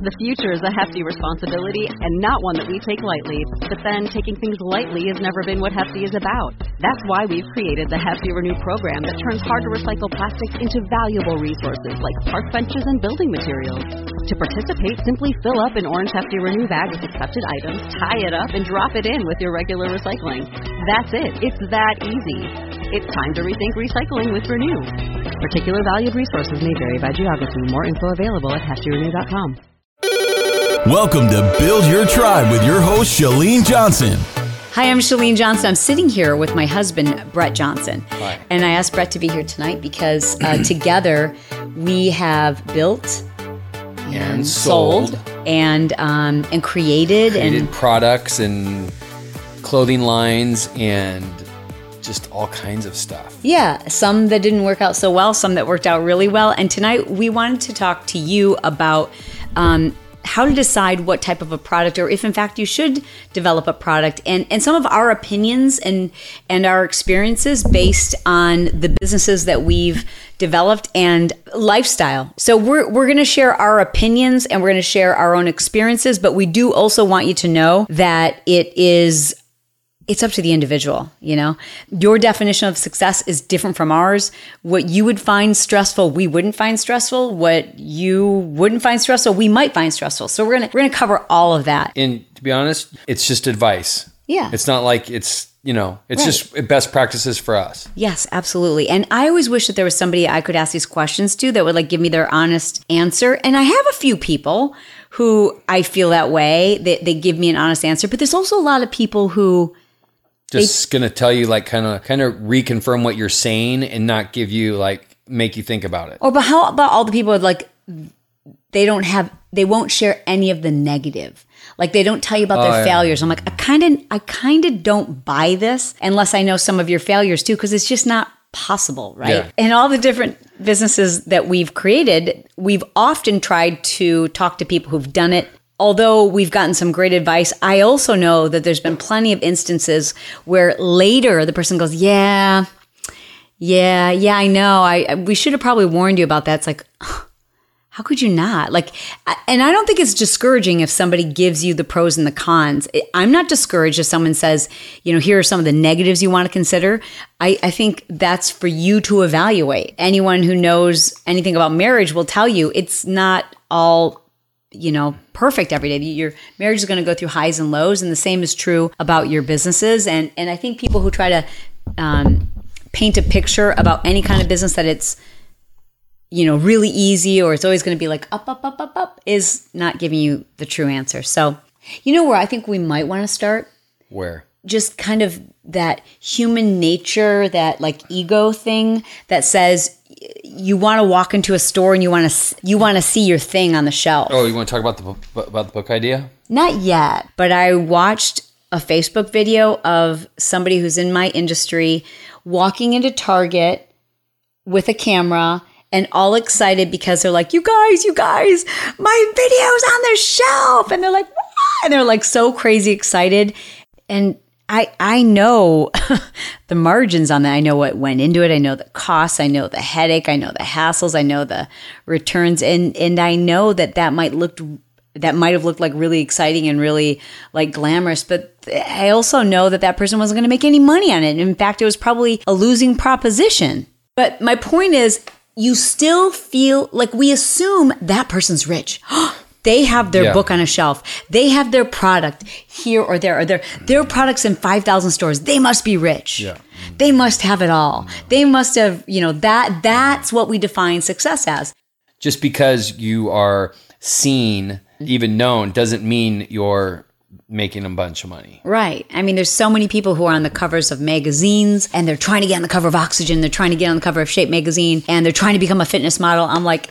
The future is a hefty responsibility and not one that we take lightly. But then taking things lightly has never been what Hefty is about. That's why we've created the Hefty Renew program that turns hard-to-recycle plastics into valuable resources like park benches and building materials. To participate, simply fill up an orange Hefty Renew bag with accepted items, tie it up, and drop it in with your regular recycling. That's it. It's that easy. It's time to rethink recycling with Renew. Particular valued resources may vary by geography. More info available at heftyrenew.com. Welcome to Build Your Tribe with your host, Chalene Johnson. Hi, I'm Chalene Johnson. I'm sitting here with my husband, Brett Johnson. Hi. And I asked Brett to be here tonight because together we have built and sold and created products and clothing lines and just all kinds of stuff. Yeah, some that didn't work out so well, some that worked out really well. And tonight we wanted to talk to you about how to decide what type of a product, or if in fact you should develop a product, and some of our opinions and our experiences based on the businesses that we've developed and lifestyle. So we're going to share our opinions and we're going to share our own experiences, but we do also want you to know that it's up to the individual, you know? Your definition of success is different from ours. What you would find stressful, we wouldn't find stressful. What you wouldn't find stressful, we might find stressful. So we're gonna cover all of that. And to be honest, it's just advice. Yeah. It's not like it's just best practices for us. Yes, absolutely. And I always wish that there was somebody I could ask these questions to that would give me their honest answer. And I have a few people who I feel that way. They give me an honest answer, but there's also a lot of people who just going to tell you kind of reconfirm what you're saying and not give you make you think about it. But how about all the people they won't share any of the negative. They don't tell you about their failures. I'm like, I kind of don't buy this unless I know some of your failures too, because it's just not possible, right? Yeah. And all the different businesses that we've created, we've often tried to talk to people who've done it. Although we've gotten some great advice, I also know that there's been plenty of instances where later the person goes, yeah, I know. We should have probably warned you about that. It's like, how could you not? And I don't think it's discouraging if somebody gives you the pros and the cons. I'm not discouraged if someone says, here are some of the negatives you want to consider. I think that's for you to evaluate. Anyone who knows anything about marriage will tell you it's not all perfect every day. Your marriage is going to go through highs and lows, and the same is true about your businesses. And I think people who try to paint a picture about any kind of business that it's, really easy or it's always going to be up, is not giving you the true answer. So, where I think we might want to start? Where? Just kind of that human nature, that ego thing that says, you want to walk into a store and you want to see your thing on the shelf. Oh, you want to talk about the book idea? Not yet, but I watched a Facebook video of somebody who's in my industry walking into Target with a camera and all excited because they're like, you guys, my video's on the shelf. And they're like, what? And they're so crazy excited. And I know the margins on that. I know what went into it. I know the costs. I know the headache. I know the hassles. I know the returns. And I know that might have looked really exciting and really glamorous. But I also know that person wasn't going to make any money on it. In fact, it was probably a losing proposition. But my point is, you still feel we assume that person's rich. They have their book on a shelf. They have their product here or there, or their products in 5,000 stores. They must be rich. Yeah. They must have it all. They must have, that's what we define success as. Just because you are seen, even known, doesn't mean you're making a bunch of money. Right. I mean, there's so many people who are on the covers of magazines and they're trying to get on the cover of Oxygen. They're trying to get on the cover of Shape magazine and they're trying to become a fitness model. I'm like,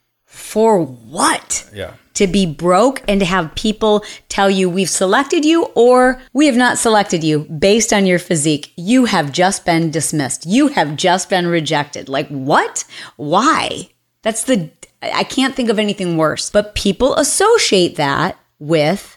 for what? Yeah. To be broke and to have people tell you we've selected you or we have not selected you based on your physique. You have just been dismissed. You have just been rejected. What? Why? I can't think of anything worse. But people associate that with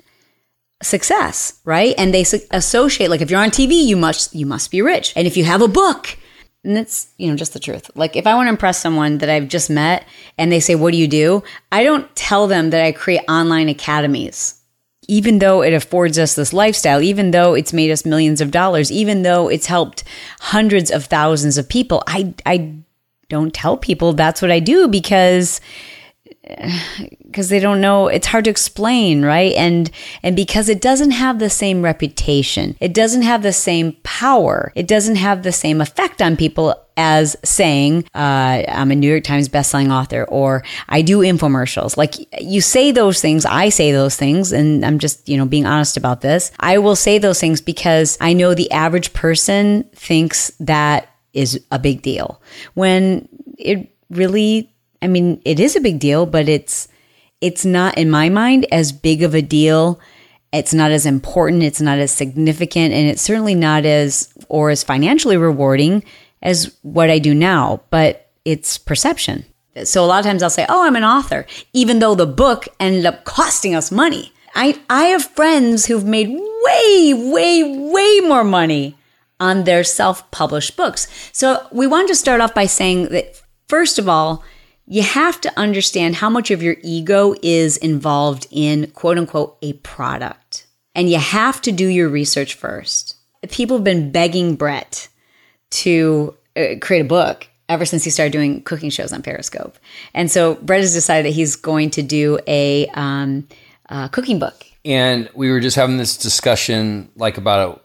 success, right? And they associate, if you're on TV, you must be rich. And if you have a book, And it's, just the truth. Like if I want to impress someone that I've just met and they say, what do you do? I don't tell them that I create online academies. Even though it affords us this lifestyle, even though it's made us millions of dollars, even though it's helped hundreds of thousands of people, I don't tell people that's what I do because they don't know. It's hard to explain, right? And because it doesn't have the same reputation, it doesn't have the same power, it doesn't have the same effect on people as saying, I'm a New York Times bestselling author, or I do infomercials. Like you say those things, I say those things, and I'm just, being honest about this. I will say those things because I know the average person thinks that is a big deal when it really, it is a big deal, but it's not, in my mind, as big of a deal. It's not as important. It's not as significant. And it's certainly not as financially rewarding as what I do now. But it's perception. So a lot of times I'll say, oh, I'm an author, even though the book ended up costing us money. I have friends who've made way, way, way more money on their self-published books. So we wanted to start off by saying that, first of all, you have to understand how much of your ego is involved in, quote unquote, a product. And you have to do your research first. People have been begging Brett to create a book ever since he started doing cooking shows on Periscope. And so Brett has decided that he's going to do a cooking book. And we were just having this discussion about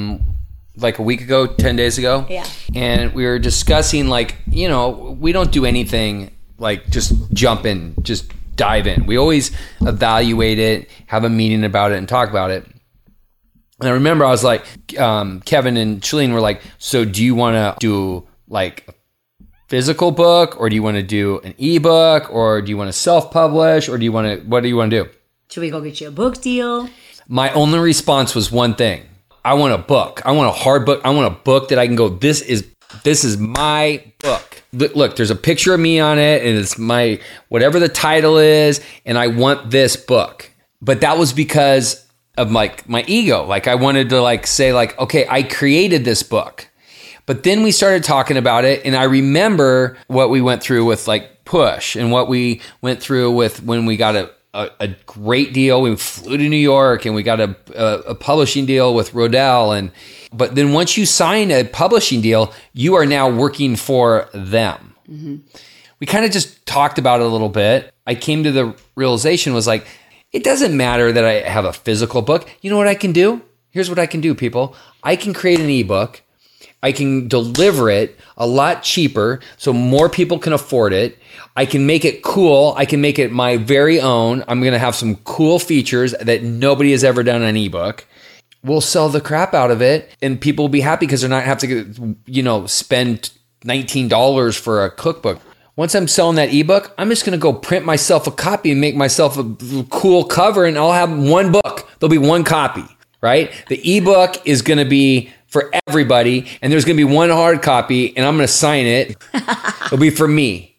a week ago, 10 days ago. Yeah. And we were discussing we don't do anything just jump in, just dive in. We always evaluate it, have a meeting about it, and talk about it. And I remember I was like, Kevin and Shalene were like, so do you want to do a physical book, or do you want to do an ebook, or do you want to self-publish, or what do you want to do? Should we go get you a book deal? My only response was one thing. I want a book. I want a hard book. I want a book that I can go, this is my book. Look, there's a picture of me on it, and it's my, whatever the title is, and I want this book. But that was because of my ego. I wanted to say okay, I created this book. But then we started talking about it, and I remember what we went through with Push, and what we went through with when we got a great deal. We flew to New York, and we got a publishing deal with Rodale. But then once you sign a publishing deal, you are now working for them. Mm-hmm. We kind of just talked about it a little bit. I came to the realization was it doesn't matter that I have a physical book. You know what I can do? Here's what I can do, people. I can create an ebook. I can deliver it a lot cheaper so more people can afford it. I can make it cool. I can make it my very own. I'm going to have some cool features that nobody has ever done on an ebook. We'll sell the crap out of it, and people will be happy because they're not have to, spend $19 for a cookbook. Once I'm selling that ebook, I'm just going to go print myself a copy and make myself a cool cover, and I'll have one book. There'll be one copy, right? The ebook is going to be for everybody, and there's going to be one hard copy, and I'm going to sign it. It'll be for me.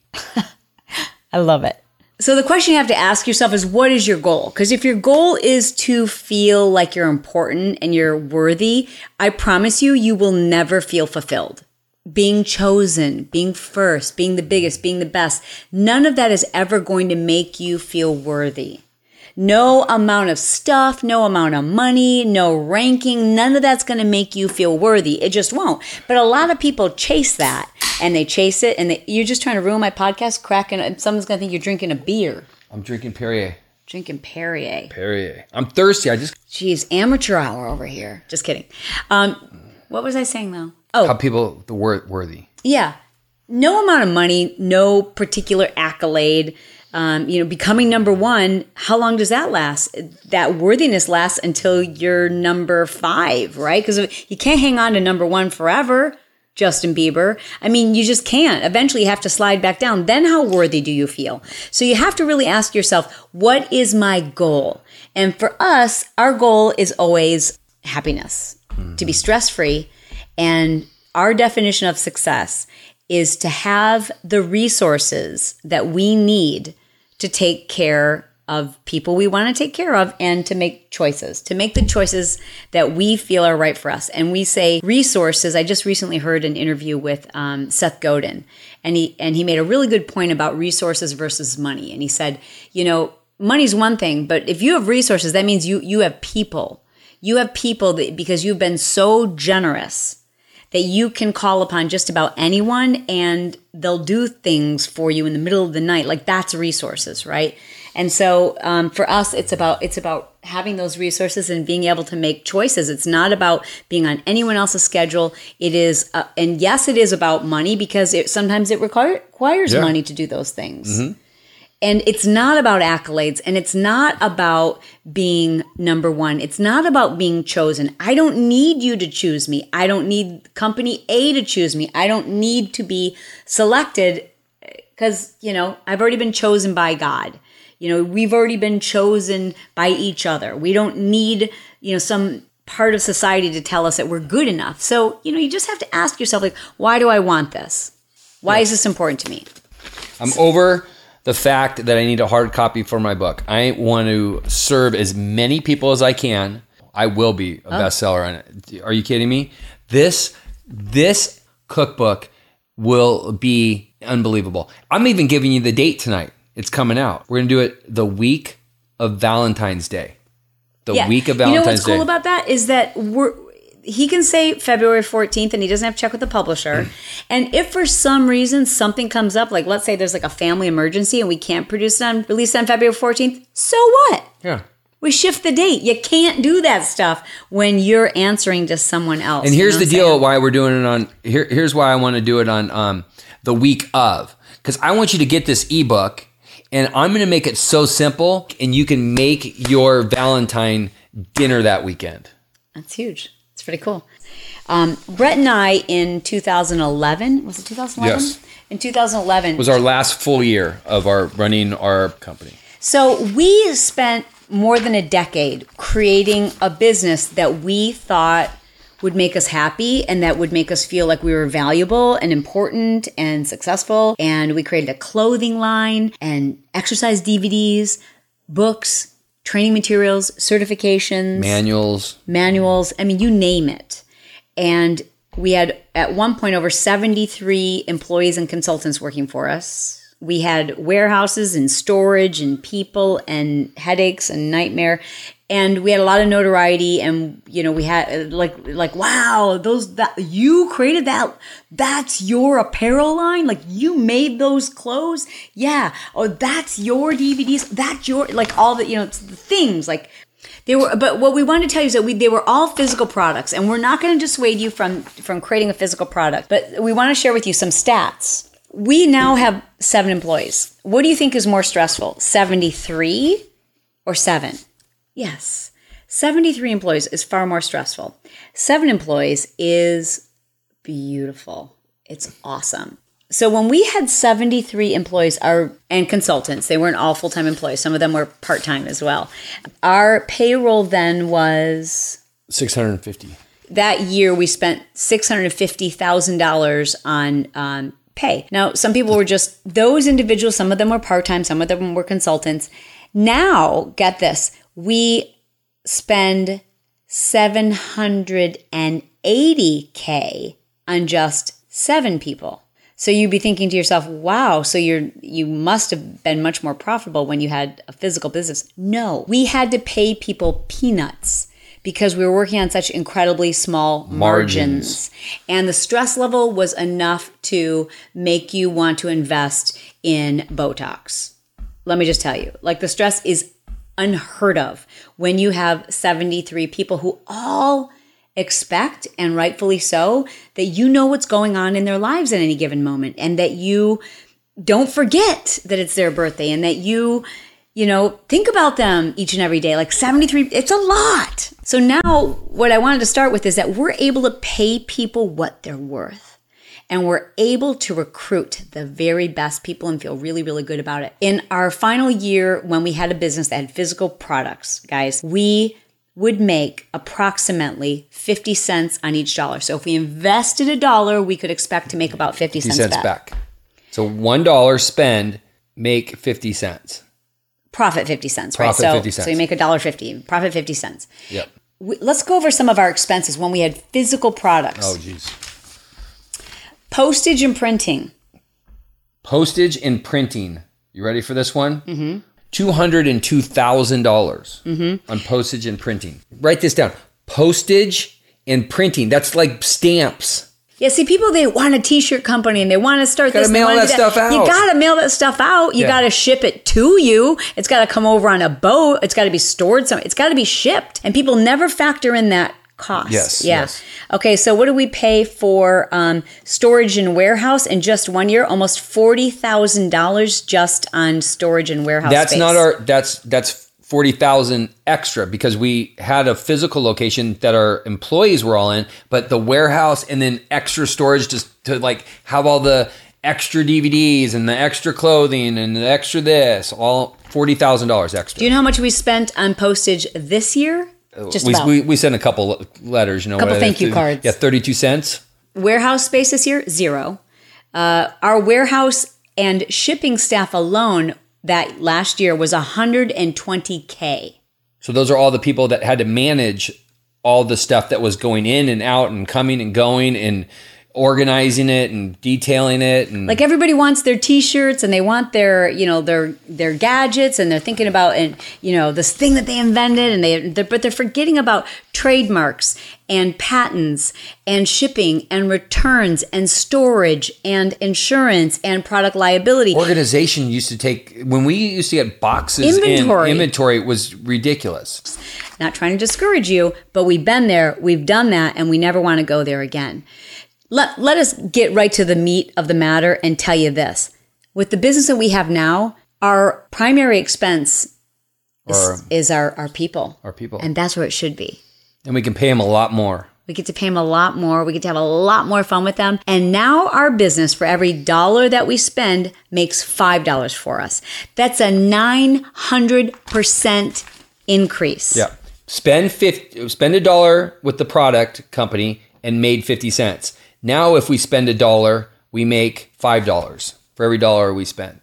I love it. So the question you have to ask yourself is, what is your goal? Because if your goal is to feel like you're important and you're worthy, I promise you will never feel fulfilled. Being chosen, being first, being the biggest, being the best, none of that is ever going to make you feel worthy. No amount of stuff, no amount of money, no ranking, none of that's going to make you feel worthy. It just won't. But a lot of people chase that, and they chase it, and you're just trying to ruin my podcast, someone's going to think you're drinking a beer. I'm drinking Perrier. Drinking Perrier. Perrier. I'm thirsty. Jeez, amateur hour over here. Just kidding. What was I saying, though? Oh. How people, the word worthy. Yeah. No amount of money, no particular accolade. Becoming number one, how long does that last? That worthiness lasts until you're number 5, right? Because you can't hang on to number 1 forever, Justin Bieber. You just can't. Eventually you have to slide back down. Then how worthy do you feel? So you have to really ask yourself, what is my goal? And for us, our goal is always happiness, to be stress-free. And our definition of success is to have the resources that we need to take care of people we want to take care of and to make the choices that we feel are right for us. And we say resources. I just recently heard an interview with Seth Godin, and he made a really good point about resources versus money. And he said, money's one thing, but if you have resources, that means you have people. You have people that, because you've been so generous, that you can call upon just about anyone and they'll do things for you in the middle of the night. Like, that's resources, right? And so for us, it's about having those resources and being able to make choices. It's not about being on anyone else's schedule. It is, and yes, it is about money, because sometimes it requires money to do those things. Mm-hmm. And it's not about accolades, and it's not about being number one. It's not about being chosen. I don't need you to choose me. I don't need company A to choose me. I don't need to be selected because, I've already been chosen by God. We've already been chosen by each other. We don't need, some part of society to tell us that we're good enough. So, you just have to ask yourself, like, why do I want this? Why is this important to me? I'm over the fact that I need a hard copy for my book. I want to serve as many people as I can. I will be a bestseller on it. Are you kidding me? This cookbook will be unbelievable. I'm even giving you the date tonight. It's coming out. We're going to do it the week of Valentine's Day. Week of Valentine's Day. You know what's cool about that is that he can say February 14th and he doesn't have to check with the publisher. And if for some reason something comes up, like let's say there's like a family emergency and we can't release it on February 14th, so what? Yeah. We shift the date. You can't do that stuff when you're answering to someone else. And here's the deal why we're doing it on, here's why I want to do it on the week of. Because I want you to get this ebook, and I'm going to make it so simple, and you can make your Valentine dinner that weekend. That's huge. It's pretty cool. Brett and I in 2011, was it 2011? Yes. In 2011. It was our last full year of running our company. So we spent more than a decade creating a business that we thought would make us happy and that would make us feel like we were valuable and important and successful. And we created a clothing line and exercise DVDs, books, training materials, certifications, manuals. I mean, you name it. And we had at one point over 73 employees and consultants working for us. We had warehouses and storage and people and headaches and nightmare. And we had a lot of notoriety, and we had like wow, you created that. That's your apparel line. Like, you made those clothes. Yeah. Oh, that's your DVDs. That's your all the the things like they were. But what we wanted to tell you is that they were all physical products, and we're not going to dissuade you from creating a physical product. But we want to share with you some stats. We now have 7 employees. What do you think is more stressful, 73 or 7? Yes, 73 employees is far more stressful. 7 employees is beautiful. It's awesome. So when we had 73 employees and consultants, they weren't all full-time employees. Some of them were part-time as well. Our payroll then was $650. That year we spent $650,000 on pay. Now, some people were just those individuals. Some of them were part-time. Some of them were consultants. Now, get this. We spend $780K on just 7 people. So you'd be thinking to yourself, wow, so you must have been much more profitable when you had a physical business. No, we had to pay people peanuts because we were working on such incredibly small margins. And the stress level was enough to make you want to invest in Botox. Let me just tell you, the stress is unheard of when you have 73 people who all expect, and rightfully so, that you know what's going on in their lives at any given moment, and that you don't forget that it's their birthday, and that you think about them each and every day. 73, it's a lot. So now what I wanted to start with is that we're able to pay people what they're worth. And we're able to recruit the very best people and feel really, really good about it. In our final year, when we had a business that had physical products, guys, we would make approximately 50 cents on each dollar. So if we invested $1, we could expect to make about 50 cents back. So $1 spend, make 50 cents. profit 50 cents, right? Profit So, 50 cents. so you make $1.50, profit 50 cents. Yep. Let's go over some of our expenses when we had physical products. Oh, geez. Postage and printing. Postage and printing. You ready for this one? Mm-hmm. $202,000 on postage and printing. Write this down. Postage and printing. That's like stamps. Yeah, see, people, they want a t-shirt company and they want to start Gotta this. mail they wanna that do stuff out. You got to mail that stuff out. You Yeah. got to ship it to you. It's got to come over on a boat. It's got to be stored somewhere. It's got to be shipped. And people never factor in that cost. Yes, Yeah. yes. Okay, so what do we pay for storage and warehouse in just 1 year? Almost $40,000 just on storage and warehouse That's space. not our. That's 40,000 extra because we had a physical location that our employees were all in, but the warehouse and then extra storage just to like have all the extra DVDs and the extra clothing and the extra this, all $40,000 extra. Do you know how much we spent on postage this year? Just about. we sent a couple letters, you know, Couple thank you cards. Yeah, 32 cents. Warehouse space this year, 0. Our warehouse and shipping staff alone that last year was $120K. So those are all the people that had to manage all the stuff that was going in and out and coming and going and organizing it and detailing it. And Like everybody wants their t-shirts and they want their, you know, their gadgets and they're thinking about, and you know, this thing that they invented and but they're forgetting about trademarks and patents and shipping and returns and storage and insurance and product liability. organization used to take, when we used to get boxes inventory was ridiculous. Not trying to discourage you, but we've been there, we've done that, and we never want to go there again. Let us get right to the meat of the matter and tell you this. With the business that we have now, our primary expense is our people. Our people. And that's where it should be. And we can pay them a lot more. We get to pay them a lot more. We get to have a lot more fun with them. And now our business, for every dollar that we spend, makes $5 for us. That's a 900% increase. Yeah. Spend $1 with the product company and made 50 cents. Now, if we spend $1, we make $5 for every dollar we spend.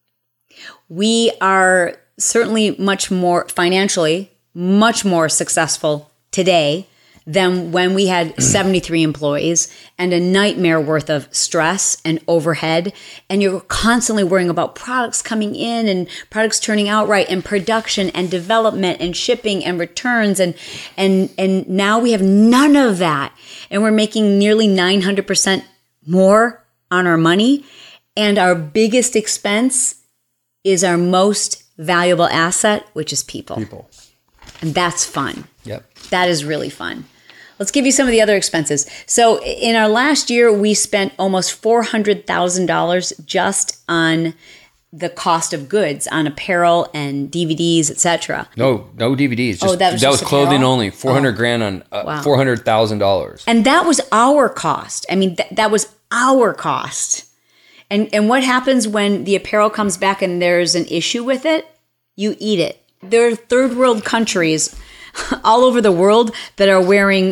We are certainly much more financially, much more successful today than when we had 73 employees and a nightmare worth of stress and overhead. And you're constantly worrying about products coming in and products turning out right and production and development and shipping and returns. And now we have none of that. And we're making nearly 900% more on our money. And our biggest expense is our most valuable asset, which is people. People. And that's fun. Yep. That is really fun. Let's give you some of the other expenses. So in our last year, we spent almost $400,000 just on the cost of goods, on apparel and DVDs, etc. No DVDs. Just, that was that just was clothing apparel? only. $400,000 on Wow. $400,000. And that was our cost. I mean, that was our cost. And what happens when the apparel comes back and there's an issue with it? You eat it. There are third world countries all over the world that are wearing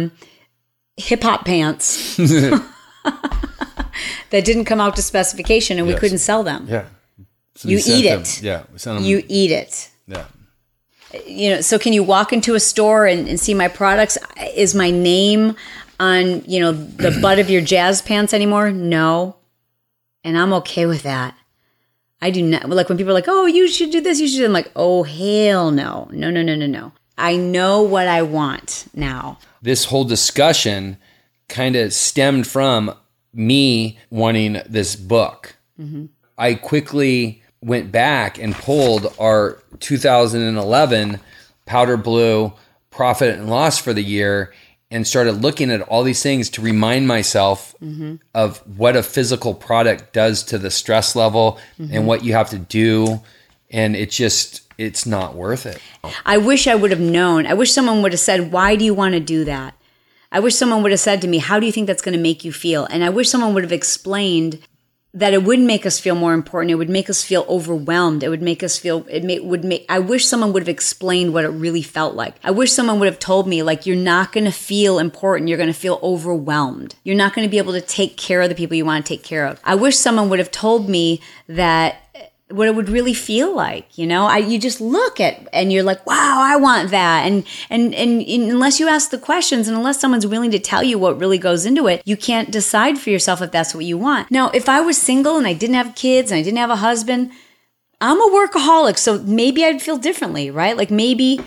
hip hop pants that didn't come out to specification and we Yes. couldn't sell them. Yeah. So You we sent eat them- it. Yeah. We sent them. You eat it. Yeah. You know, so can you walk into a store and see my products? Is my name on, you know, the butt of your jazz pants anymore? No. And I'm okay with that. I do not, like when people are like, oh, you should do this, you should. I'm like, oh, hell no. No. I know what I want now. This whole discussion kind of stemmed from me wanting this book. Mm-hmm. I quickly went back and pulled our 2011 Powder Blue profit and loss for the year and started looking at all these things to remind myself of what a physical product does to the stress level and what you have to do. And it's not worth it. I wish I would have known. I wish someone would have said, why do you want to do that? I wish someone would have said to me, how do you think that's going to make you feel? And I wish someone would have explained that it wouldn't make us feel more important. It would make us feel overwhelmed. It would make us feel, I wish someone would have explained what it really felt like. I wish someone would have told me, like, you're not going to feel important. You're going to feel overwhelmed. You're not going to be able to take care of the people you want to take care of. I wish someone would have told me that what it would really feel like. You just look at and you're like, wow, I want that. And unless you ask the questions and unless someone's willing to tell you what really goes into it, you can't decide for yourself if that's what you want. Now, if I was single and I didn't have kids and I didn't have a husband, I'm a workaholic, so maybe I'd feel differently, right? Like maybe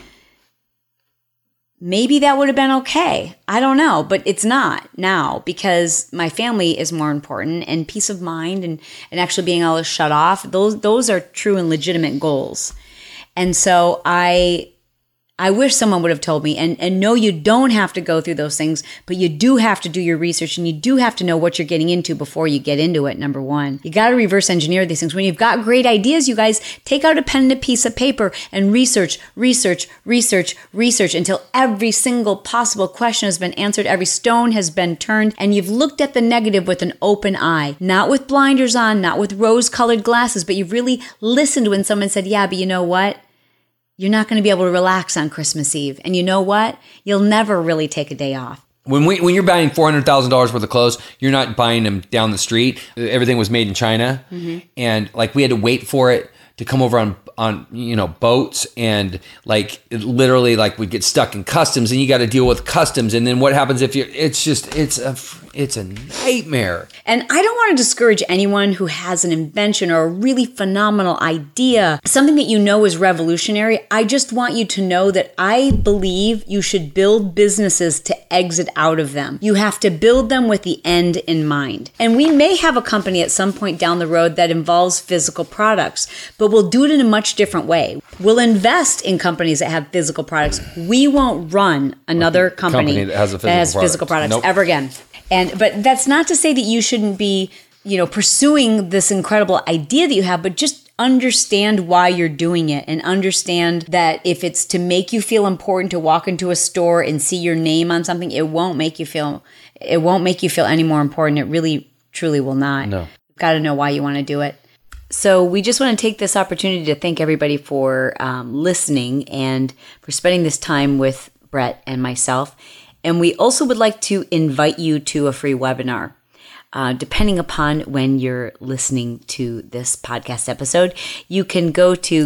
that would have been okay. I don't know, but it's not now because my family is more important, and peace of mind and actually being able to shut off. Those are true and legitimate goals. And so I wish someone would have told me, and no, you don't have to go through those things, but you do have to do your research and you do have to know what you're getting into before you get into it, number one. You got to reverse engineer these things. When you've got great ideas, you guys, take out a pen and a piece of paper and research until every single possible question has been answered, every stone has been turned, and you've looked at the negative with an open eye, not with blinders on, not with rose-colored glasses, but you've really listened when someone said, yeah, but you know what? You're not going to be able to relax on Christmas Eve. And you know what? You'll never really take a day off. When you're buying $400,000 worth of clothes, you're not buying them down the street. Everything was made in China. Mm-hmm. And like we had to wait for it to come over on boats, and like literally like we'd get stuck in customs, and you got to deal with customs. And then what happens if it's a nightmare. And I don't want to discourage anyone who has an invention or a really phenomenal idea, something that you know is revolutionary. I just want you to know that I believe you should build businesses to exit out of them. You have to build them with the end in mind. And we may have a company at some point down the road that involves physical products, but we'll do it in a much different way. We'll invest in companies that have physical products. We won't run another company that has physical products ever again. But that's not to say that you shouldn't be, pursuing this incredible idea that you have, but just understand why you're doing it, and understand that if it's to make you feel important to walk into a store and see your name on something, it won't make you feel any more important. It really, truly will not. No. You've got to know why you want to do it. So we just want to take this opportunity to thank everybody for listening and for spending this time with Brett and myself. And we also would like to invite you to a free webinar. Depending upon when you're listening to this podcast episode, you can go to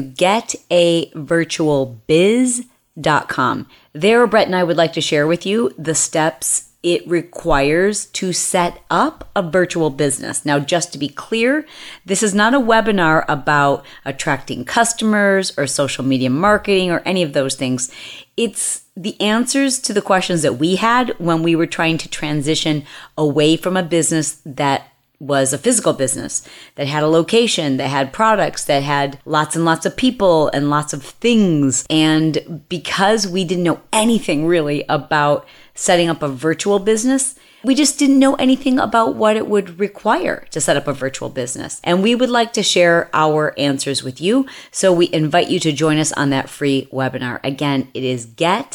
getavirtualbiz.com. There, Brett and I would like to share with you the steps it requires to set up a virtual business. Now, just to be clear, this is not a webinar about attracting customers or social media marketing or any of those things. It's the answers to the questions that we had when we were trying to transition away from a business that was a physical business, that had a location, that had products, that had lots and lots of people and lots of things. And because we didn't know anything really about setting up a virtual business, we just didn't know anything about what it would require to set up a virtual business. And we would like to share our answers with you. So we invite you to join us on that free webinar. Again, it is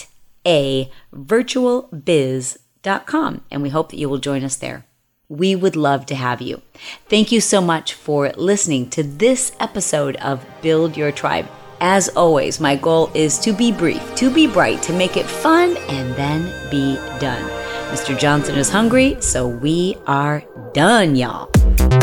getavirtualbiz.com. And we hope that you will join us there. We would love to have you. Thank you so much for listening to this episode of Build Your Tribe. As always, my goal is to be brief, to be bright, to make it fun, and then be done. Mr. Johnson is hungry, so we are done, y'all.